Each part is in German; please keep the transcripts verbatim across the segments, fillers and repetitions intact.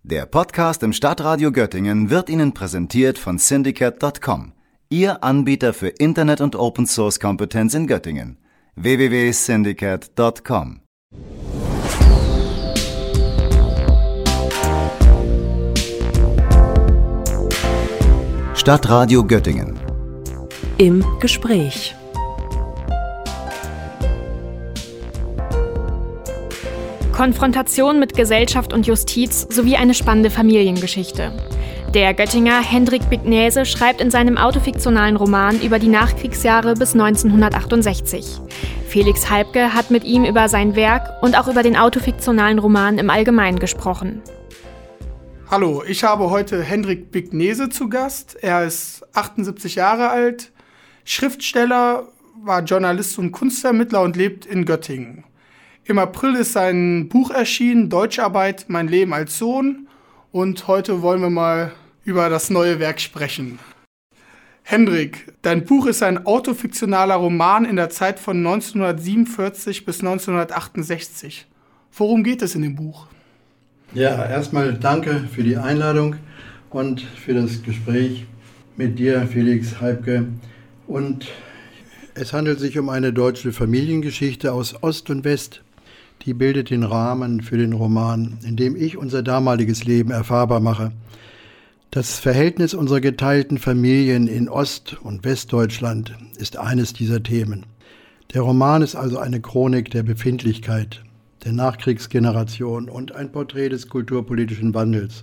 Der Podcast im Stadtradio Göttingen wird Ihnen präsentiert von Syndicate Punkt com, Ihr Anbieter für Internet- und Open-Source-Kompetenz in Göttingen. w w w punkt syndicate punkt com Stadtradio Göttingen. Im Gespräch. Konfrontation mit Gesellschaft und Justiz sowie eine spannende Familiengeschichte. Der Göttinger Hendrik Bignese schreibt in seinem autofiktionalen Roman über die Nachkriegsjahre bis neunzehnhundertachtundsechzig. Felix Halbke hat mit ihm über sein Werk und auch über den autofiktionalen Roman im Allgemeinen gesprochen. Hallo, ich habe heute Hendrik Bignese zu Gast. Er ist achtundsiebzig Jahre alt, Schriftsteller, war Journalist und Kunstermittler und lebt in Göttingen. Im April ist sein Buch erschienen, Deutscharbeit, mein Leben als Sohn. Und heute wollen wir mal über das neue Werk sprechen. Hendrik, dein Buch ist ein autofiktionaler Roman in der Zeit von neunzehnhundertsiebenundvierzig bis neunzehnhundertachtundsechzig. Worum geht es in dem Buch? Ja, erstmal danke für die Einladung und für das Gespräch mit dir, Felix Halbke. Und es handelt sich um eine deutsche Familiengeschichte aus Ost und West. Die bildet den Rahmen für den Roman, in dem ich unser damaliges Leben erfahrbar mache. Das Verhältnis unserer geteilten Familien in Ost- und Westdeutschland ist eines dieser Themen. Der Roman ist also eine Chronik der Befindlichkeit der Nachkriegsgeneration und ein Porträt des kulturpolitischen Wandels.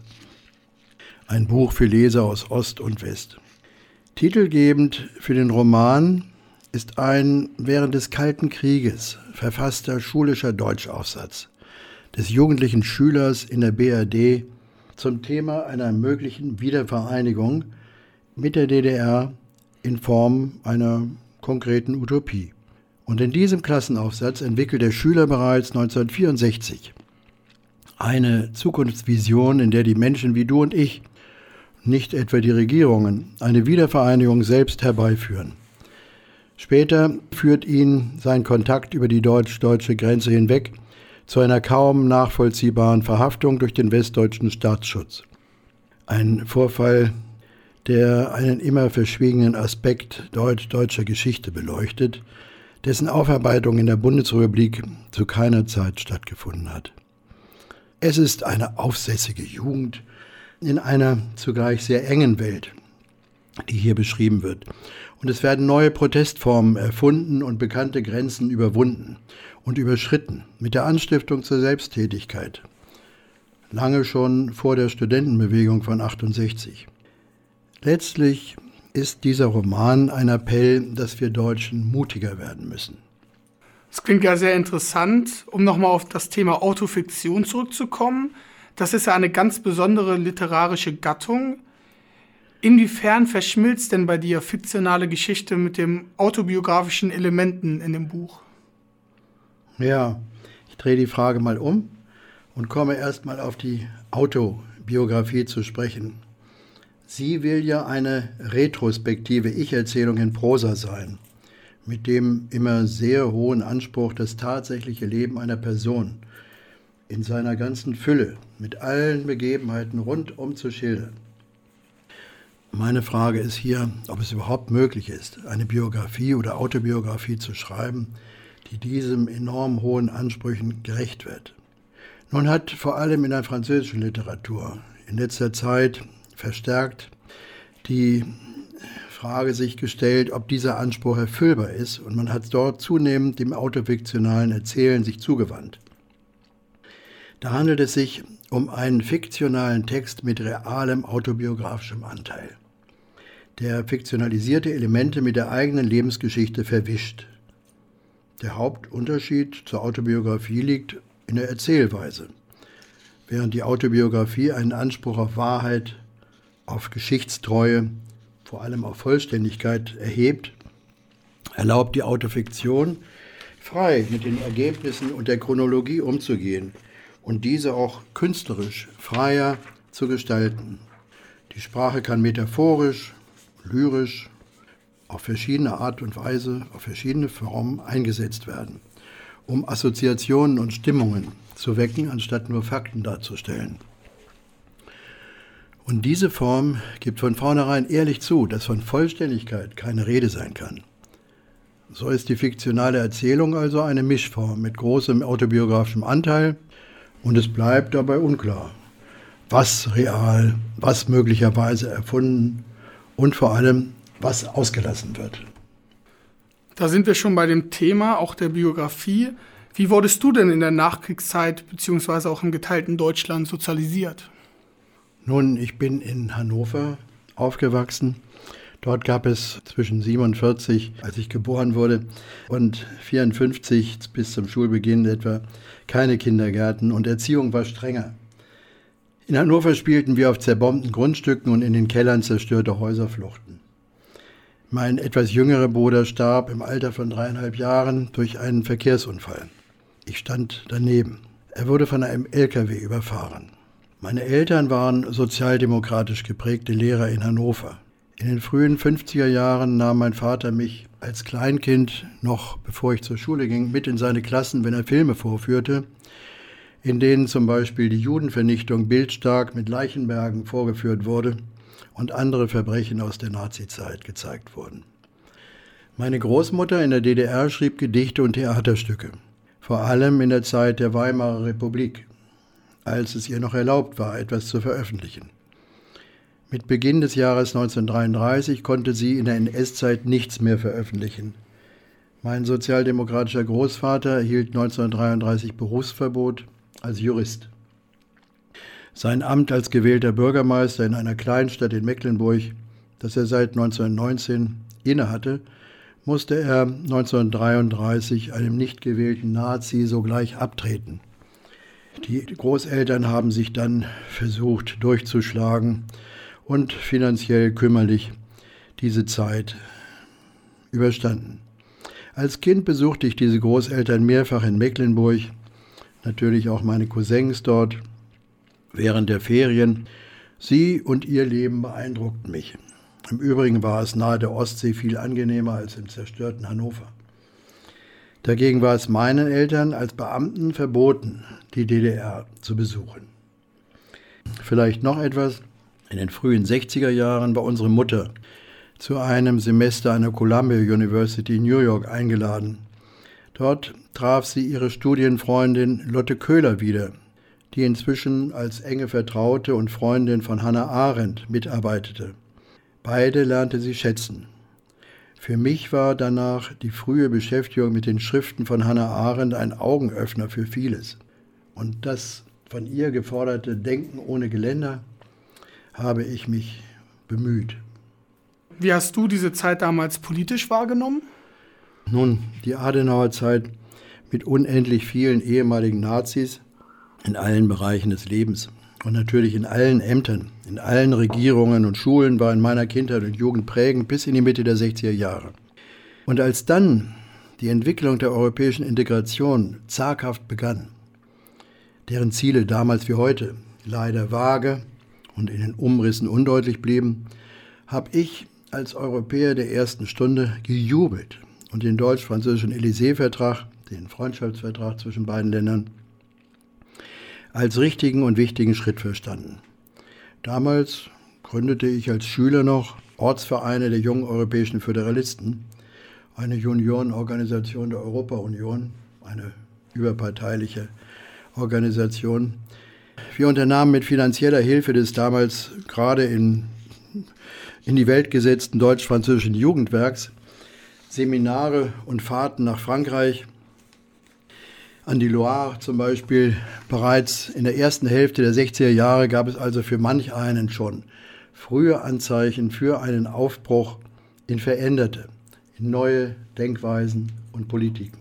Ein Buch für Leser aus Ost und West. Titelgebend für den Roman ist ein während des Kalten Krieges verfasster schulischer Deutschaufsatz des jugendlichen Schülers in der B R D zum Thema einer möglichen Wiedervereinigung mit der D D R in Form einer konkreten Utopie. Und in diesem Klassenaufsatz entwickelt der Schüler bereits neunzehnhundertvierundsechzig eine Zukunftsvision, in der die Menschen wie du und ich, nicht etwa die Regierungen, eine Wiedervereinigung selbst herbeiführen. Später führt ihn sein Kontakt über die deutsch-deutsche Grenze hinweg zu einer kaum nachvollziehbaren Verhaftung durch den westdeutschen Staatsschutz. Ein Vorfall, der einen immer verschwiegenen Aspekt deutsch-deutscher Geschichte beleuchtet, dessen Aufarbeitung in der Bundesrepublik zu keiner Zeit stattgefunden hat. Es ist eine aufsässige Jugend in einer zugleich sehr engen Welt, die hier beschrieben wird. Und es werden neue Protestformen erfunden und bekannte Grenzen überwunden und überschritten mit der Anstiftung zur Selbsttätigkeit. Lange schon vor der Studentenbewegung von achtundsechzig. Letztlich ist dieser Roman ein Appell, dass wir Deutschen mutiger werden müssen. Das klingt ja sehr interessant. Um nochmal auf das Thema Autofiktion zurückzukommen, das ist ja eine ganz besondere literarische Gattung. Inwiefern verschmilzt denn bei dir fiktionale Geschichte mit den autobiografischen Elementen in dem Buch? Ja, ich drehe die Frage mal um und komme erstmal auf die Autobiografie zu sprechen. Sie will ja eine retrospektive Ich-Erzählung in Prosa sein, mit dem immer sehr hohen Anspruch, das tatsächliche Leben einer Person in seiner ganzen Fülle, mit allen Begebenheiten rundum zu schildern. Meine Frage ist hier, ob es überhaupt möglich ist, eine Biografie oder Autobiografie zu schreiben, die diesem enorm hohen Ansprüchen gerecht wird. Nun hat vor allem in der französischen Literatur in letzter Zeit verstärkt die Frage sich gestellt, ob dieser Anspruch erfüllbar ist, und man hat dort zunehmend dem autofiktionalen Erzählen sich zugewandt. Da handelt es sich um einen fiktionalen Text mit realem autobiografischem Anteil, der fiktionalisierte Elemente mit der eigenen Lebensgeschichte verwischt. Der Hauptunterschied zur Autobiografie liegt in der Erzählweise. Während die Autobiografie einen Anspruch auf Wahrheit, auf Geschichtstreue, vor allem auf Vollständigkeit erhebt, erlaubt die Autofiktion, frei mit den Ergebnissen und der Chronologie umzugehen und diese auch künstlerisch freier zu gestalten. Die Sprache kann metaphorisch, lyrisch, auf verschiedene Art und Weise, auf verschiedene Formen eingesetzt werden, um Assoziationen und Stimmungen zu wecken, anstatt nur Fakten darzustellen. Und diese Form gibt von vornherein ehrlich zu, dass von Vollständigkeit keine Rede sein kann. So ist die fiktionale Erzählung also eine Mischform mit großem autobiografischem Anteil und es bleibt dabei unklar, was real, was möglicherweise erfunden und vor allem, was ausgelassen wird. Da sind wir schon bei dem Thema, auch der Biografie. Wie wurdest du denn in der Nachkriegszeit beziehungsweise auch im geteilten Deutschland sozialisiert? Nun, ich bin in Hannover aufgewachsen. Dort gab es zwischen siebenundvierzig, als ich geboren wurde, und vierundfünfzig bis zum Schulbeginn etwa keine Kindergärten und Erziehung war strenger. In Hannover spielten wir auf zerbombten Grundstücken und in den Kellern zerstörte Häuserfluchten. Mein etwas jüngerer Bruder starb im Alter von dreieinhalb Jahren durch einen Verkehrsunfall. Ich stand daneben. Er wurde von einem L K W überfahren. Meine Eltern waren sozialdemokratisch geprägte Lehrer in Hannover. In den frühen fünfziger Jahren nahm mein Vater mich als Kleinkind, noch bevor ich zur Schule ging, mit in seine Klassen, wenn er Filme vorführte, in denen zum Beispiel die Judenvernichtung bildstark mit Leichenbergen vorgeführt wurde und andere Verbrechen aus der Nazizeit gezeigt wurden. Meine Großmutter in der D D R schrieb Gedichte und Theaterstücke, vor allem in der Zeit der Weimarer Republik, als es ihr noch erlaubt war, etwas zu veröffentlichen. Mit Beginn des Jahres neunzehnhundertdreiunddreißig konnte sie in der N S-Zeit nichts mehr veröffentlichen. Mein sozialdemokratischer Großvater erhielt neunzehnhundertdreiunddreißig Berufsverbot als Jurist. Sein Amt als gewählter Bürgermeister in einer Kleinstadt in Mecklenburg, das er seit neunzehnhundertneunzehn innehatte, musste er neunzehnhundertdreiunddreißig einem nicht gewählten Nazi sogleich abtreten. Die Großeltern haben sich dann versucht durchzuschlagen und finanziell kümmerlich diese Zeit überstanden. Als Kind besuchte ich diese Großeltern mehrfach in Mecklenburg, natürlich auch meine Cousins dort, während der Ferien. Sie und ihr Leben beeindruckten mich. Im Übrigen war es nahe der Ostsee viel angenehmer als im zerstörten Hannover. Dagegen war es meinen Eltern als Beamten verboten, die D D R zu besuchen. Vielleicht noch etwas. In den frühen sechziger Jahren war unsere Mutter zu einem Semester an der Columbia University in New York eingeladen. Dort traf sie ihre Studienfreundin Lotte Köhler wieder, die inzwischen als enge Vertraute und Freundin von Hannah Arendt mitarbeitete. Beide lernte sie schätzen. Für mich war danach die frühe Beschäftigung mit den Schriften von Hannah Arendt ein Augenöffner für vieles. Und das von ihr geforderte Denken ohne Geländer habe ich mich bemüht. Wie hast du diese Zeit damals politisch wahrgenommen? Nun, die Adenauerzeit mit unendlich vielen ehemaligen Nazis in allen Bereichen des Lebens und natürlich in allen Ämtern, in allen Regierungen und Schulen war in meiner Kindheit und Jugend prägend bis in die Mitte der sechziger Jahre. Und als dann die Entwicklung der europäischen Integration zaghaft begann, deren Ziele damals wie heute leider vage und in den Umrissen undeutlich blieben, habe ich als Europäer der ersten Stunde gejubelt und den deutsch-französischen Élysée-Vertrag, den Freundschaftsvertrag zwischen beiden Ländern, als richtigen und wichtigen Schritt verstanden. Damals gründete ich als Schüler noch Ortsvereine der jungen europäischen Föderalisten, eine Juniorenorganisation der Europa-Union, eine überparteiliche Organisation. Wir unternahmen mit finanzieller Hilfe des damals gerade in, in die Welt gesetzten deutsch-französischen Jugendwerks Seminare und Fahrten nach Frankreich, an die Loire zum Beispiel. Bereits in der ersten Hälfte der sechziger Jahre gab es also für manch einen schon frühe Anzeichen für einen Aufbruch in veränderte, in neue Denkweisen und Politiken.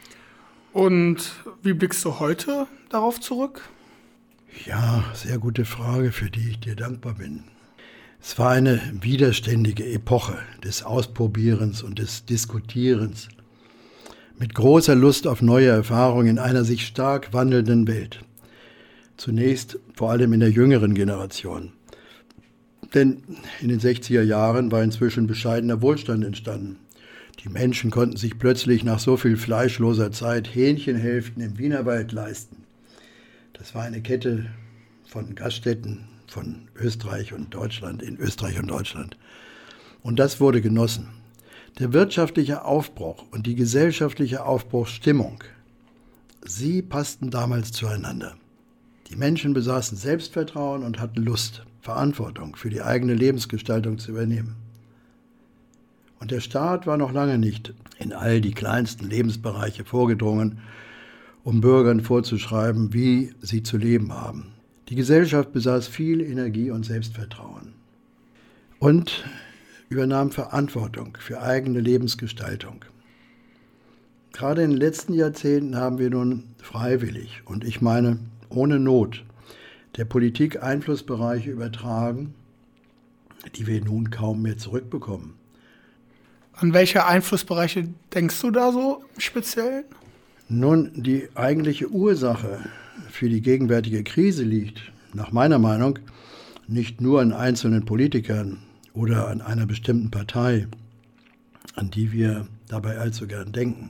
Und wie blickst du heute darauf zurück? Ja, sehr gute Frage, für die ich dir dankbar bin. Es war eine widerständige Epoche des Ausprobierens und des Diskutierens, mit großer Lust auf neue Erfahrungen in einer sich stark wandelnden Welt. Zunächst vor allem in der jüngeren Generation. Denn in den sechziger Jahren war inzwischen bescheidener Wohlstand entstanden. Die Menschen konnten sich plötzlich nach so viel fleischloser Zeit Hähnchenhälften im Wienerwald leisten. Das war eine Kette von Gaststätten, von Österreich und Deutschland in Österreich und Deutschland. Und das wurde genossen. Der wirtschaftliche Aufbruch und die gesellschaftliche Aufbruchsstimmung, sie passten damals zueinander. Die Menschen besaßen Selbstvertrauen und hatten Lust, Verantwortung für die eigene Lebensgestaltung zu übernehmen. Und der Staat war noch lange nicht in all die kleinsten Lebensbereiche vorgedrungen, um Bürgern vorzuschreiben, wie sie zu leben haben. Die Gesellschaft besaß viel Energie und Selbstvertrauen und übernahm Verantwortung für eigene Lebensgestaltung. Gerade in den letzten Jahrzehnten haben wir nun freiwillig, und ich meine ohne Not, der Politik Einflussbereiche übertragen, die wir nun kaum mehr zurückbekommen. An welche Einflussbereiche denkst du da so speziell? Nun, die eigentliche Ursache für die gegenwärtige Krise liegt, nach meiner Meinung, nicht nur an einzelnen Politikern oder an einer bestimmten Partei, an die wir dabei allzu gern denken.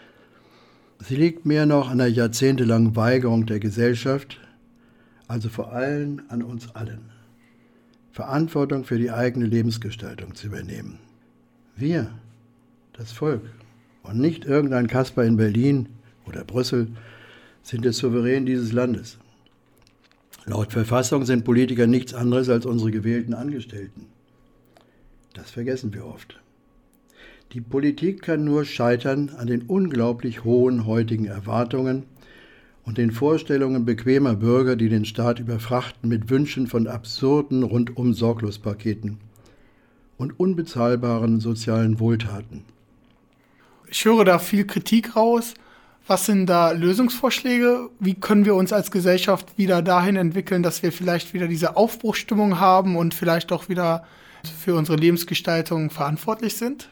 Sie liegt mehr noch an der jahrzehntelangen Weigerung der Gesellschaft, also vor allem an uns allen, Verantwortung für die eigene Lebensgestaltung zu übernehmen. Wir, das Volk, und nicht irgendein Kasper in Berlin oder Brüssel, sind der Souverän dieses Landes. Laut Verfassung sind Politiker nichts anderes als unsere gewählten Angestellten. Das vergessen wir oft. Die Politik kann nur scheitern an den unglaublich hohen heutigen Erwartungen und den Vorstellungen bequemer Bürger, die den Staat überfrachten mit Wünschen von absurden Rundum-Sorglos-Paketen und unbezahlbaren sozialen Wohltaten. Ich höre da viel Kritik raus. Was sind da Lösungsvorschläge? Wie können wir uns als Gesellschaft wieder dahin entwickeln, dass wir vielleicht wieder diese Aufbruchsstimmung haben und vielleicht auch wieder für unsere Lebensgestaltung verantwortlich sind?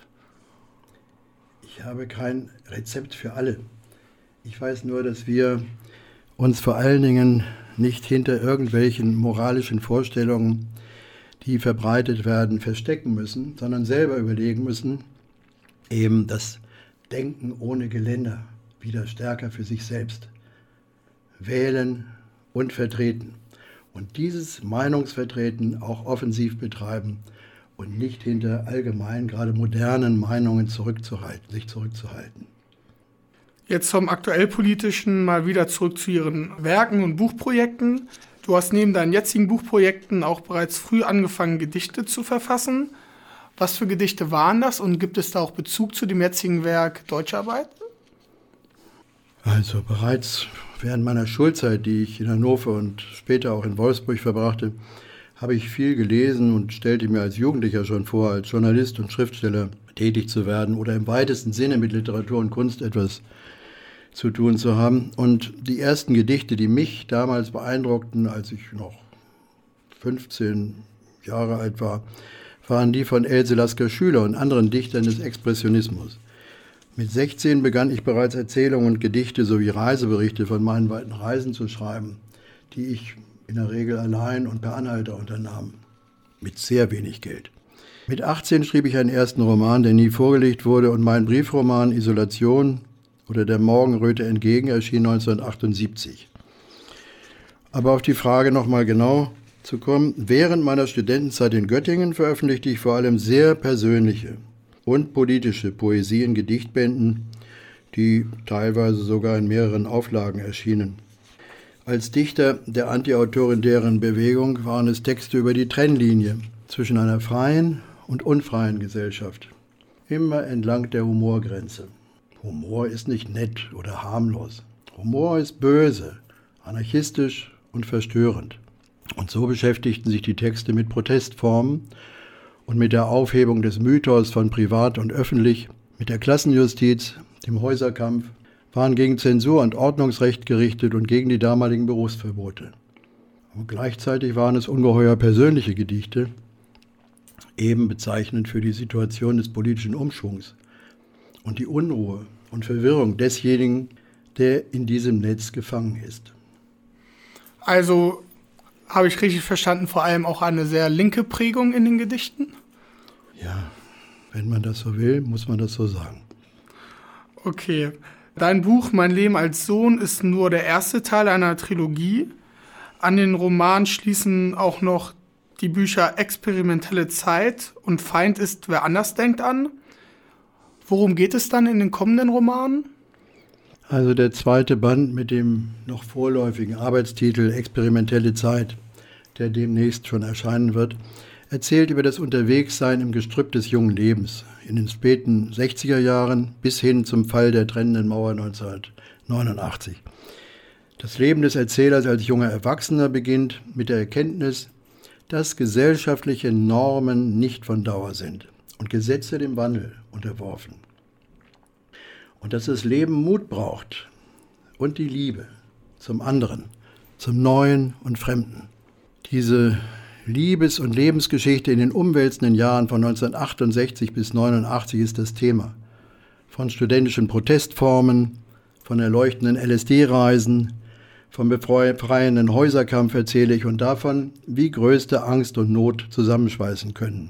Ich habe kein Rezept für alle. Ich weiß nur, dass wir uns vor allen Dingen nicht hinter irgendwelchen moralischen Vorstellungen, die verbreitet werden, verstecken müssen, sondern selber überlegen müssen, eben das Denken ohne Geländer wieder stärker für sich selbst wählen und vertreten. Und dieses Meinungsvertreten auch offensiv betreiben und nicht hinter allgemein, gerade modernen Meinungen zurückzuhalten, sich zurückzuhalten. Jetzt zum aktuell Politischen mal wieder zurück zu Ihren Werken und Buchprojekten. Du hast neben deinen jetzigen Buchprojekten auch bereits früh angefangen, Gedichte zu verfassen. Was für Gedichte waren das und gibt es da auch Bezug zu dem jetzigen Werk Deutscharbeit? Also bereits während meiner Schulzeit, die ich in Hannover und später auch in Wolfsburg verbrachte, habe ich viel gelesen und stellte mir als Jugendlicher schon vor, als Journalist und Schriftsteller tätig zu werden oder im weitesten Sinne mit Literatur und Kunst etwas zu tun zu haben. Und die ersten Gedichte, die mich damals beeindruckten, als ich noch fünfzehn Jahre alt war, waren die von Else Lasker-Schüler und anderen Dichtern des Expressionismus. Mit sechzehn begann ich bereits Erzählungen und Gedichte sowie Reiseberichte von meinen weiten Reisen zu schreiben, die ich in der Regel allein und per Anhalter unternahm, mit sehr wenig Geld. Mit achtzehn schrieb ich einen ersten Roman, der nie vorgelegt wurde, und mein Briefroman Isolation oder Der Morgenröte entgegen erschien neunzehnhundertachtundsiebzig. Aber auf die Frage nochmal genau zu kommen, während meiner Studentenzeit in Göttingen veröffentlichte ich vor allem sehr persönliche und politische Poesie in Gedichtbänden, die teilweise sogar in mehreren Auflagen erschienen. Als Dichter der antiautoritären Bewegung waren es Texte über die Trennlinie zwischen einer freien und unfreien Gesellschaft, immer entlang der Humorgrenze. Humor ist nicht nett oder harmlos. Humor ist böse, anarchistisch und verstörend. Und so beschäftigten sich die Texte mit Protestformen und mit der Aufhebung des Mythos von privat und öffentlich, mit der Klassenjustiz, dem Häuserkampf, waren gegen Zensur und Ordnungsrecht gerichtet und gegen die damaligen Berufsverbote. Und gleichzeitig waren es ungeheuer persönliche Gedichte, eben bezeichnend für die Situation des politischen Umschwungs und die Unruhe und Verwirrung desjenigen, der in diesem Netz gefangen ist. Also habe ich richtig verstanden, vor allem auch eine sehr linke Prägung in den Gedichten? Ja, wenn man das so will, muss man das so sagen. Okay. Dein Buch Mein Leben als Sohn ist nur der erste Teil einer Trilogie. An den Roman schließen auch noch die Bücher Experimentelle Zeit und Feind ist, wer anders denkt an. Worum geht es dann in den kommenden Romanen? Also der zweite Band mit dem noch vorläufigen Arbeitstitel Experimentelle Zeit, der demnächst schon erscheinen wird, erzählt über das Unterwegssein im Gestrüpp des jungen Lebens in den späten sechziger Jahren bis hin zum Fall der trennenden Mauer neunzehnhundertneunundachtzig. Das Leben des Erzählers als junger Erwachsener beginnt mit der Erkenntnis, dass gesellschaftliche Normen nicht von Dauer sind und Gesetze dem Wandel unterworfen. Und dass das Leben Mut braucht und die Liebe zum anderen, zum Neuen und Fremden. Diese Liebes- und Lebensgeschichte in den umwälzenden Jahren von neunzehnhundertachtundsechzig bis neunundachtzig ist das Thema. Von studentischen Protestformen, von erleuchtenden L S D-Reisen, vom befreienden Häuserkampf erzähle ich und davon, wie größte Angst und Not zusammenschweißen können.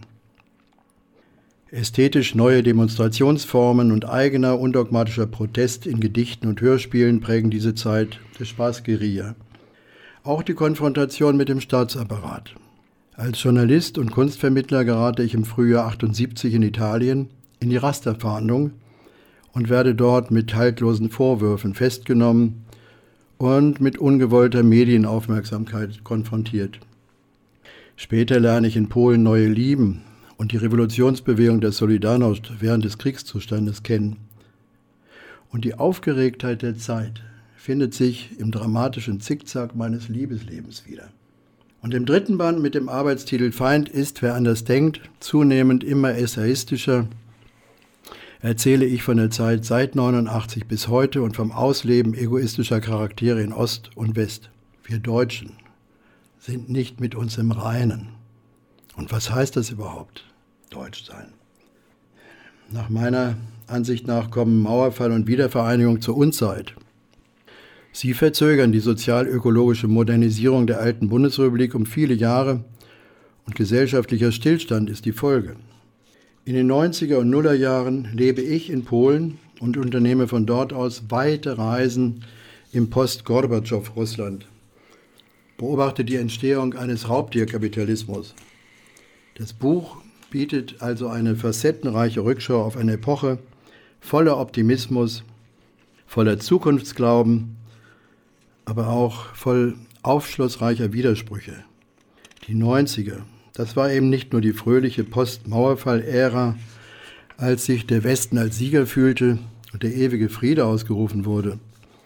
Ästhetisch neue Demonstrationsformen und eigener undogmatischer Protest in Gedichten und Hörspielen prägen diese Zeit der Spaßguerilla. Auch die Konfrontation mit dem Staatsapparat. Als Journalist und Kunstvermittler gerate ich im Frühjahr achtundsiebzig in Italien in die Rasterfahndung und werde dort mit haltlosen Vorwürfen festgenommen und mit ungewollter Medienaufmerksamkeit konfrontiert. Später lerne ich in Polen neue Lieben und die Revolutionsbewegung der Solidarność während des Kriegszustandes kennen. Und die Aufgeregtheit der Zeit findet sich im dramatischen Zickzack meines Liebeslebens wieder. Und im dritten Band mit dem Arbeitstitel Feind ist, wer anders denkt, zunehmend immer essayistischer, erzähle ich von der Zeit seit neunundachtzig bis heute und vom Ausleben egoistischer Charaktere in Ost und West. Wir Deutschen sind nicht mit uns im Reinen. Und was heißt das überhaupt, Deutsch sein? Nach meiner Ansicht nach kommen Mauerfall und Wiedervereinigung zur Unzeit. Sie verzögern die sozial-ökologische Modernisierung der alten Bundesrepublik um viele Jahre und gesellschaftlicher Stillstand ist die Folge. In den neunziger und Nullerjahren lebe ich in Polen und unternehme von dort aus weite Reisen im Post-Gorbatschow-Russland. Beobachte die Entstehung eines Raubtierkapitalismus. Das Buch bietet also eine facettenreiche Rückschau auf eine Epoche voller Optimismus, voller Zukunftsglauben, aber auch voll aufschlussreicher Widersprüche. Die neunziger, das war eben nicht nur die fröhliche Post-Mauerfall-Ära, als sich der Westen als Sieger fühlte und der ewige Friede ausgerufen wurde,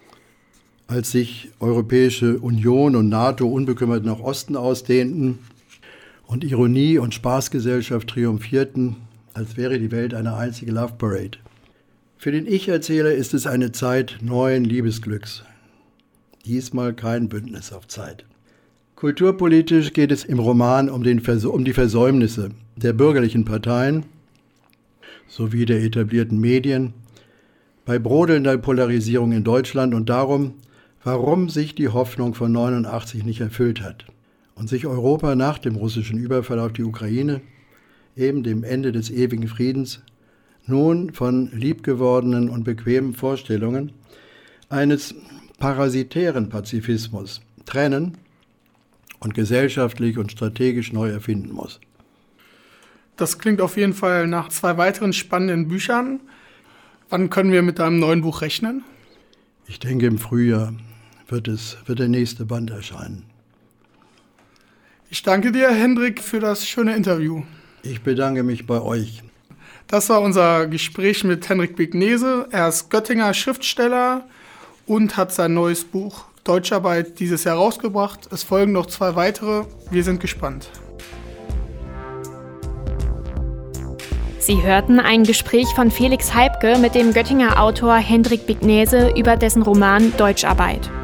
als sich Europäische Union und NATO unbekümmert nach Osten ausdehnten und Ironie und Spaßgesellschaft triumphierten, als wäre die Welt eine einzige Love Parade. Für den Ich-Erzähler ist es eine Zeit neuen Liebesglücks. Diesmal kein Bündnis auf Zeit. Kulturpolitisch geht es im Roman um, den Vers- um die Versäumnisse der bürgerlichen Parteien sowie der etablierten Medien, bei brodelnder Polarisierung in Deutschland und darum, warum sich die Hoffnung von neunundachtzig nicht erfüllt hat und sich Europa nach dem russischen Überfall auf die Ukraine, eben dem Ende des ewigen Friedens, nun von liebgewordenen und bequemen Vorstellungen eines parasitären Pazifismus trennen und gesellschaftlich und strategisch neu erfinden muss. Das klingt auf jeden Fall nach zwei weiteren spannenden Büchern. Wann können wir mit deinem neuen Buch rechnen? Ich denke, im Frühjahr wird, es, wird der nächste Band erscheinen. Ich danke dir, Hendrik, für das schöne Interview. Ich bedanke mich bei euch. Das war unser Gespräch mit Hendrik Bignese. Er ist Göttinger Schriftsteller und hat sein neues Buch Deutscharbeit dieses Jahr rausgebracht. Es folgen noch zwei weitere. Wir sind gespannt. Sie hörten ein Gespräch von Felix Heibke mit dem Göttinger Autor Hendrik Bignese über dessen Roman Deutscharbeit.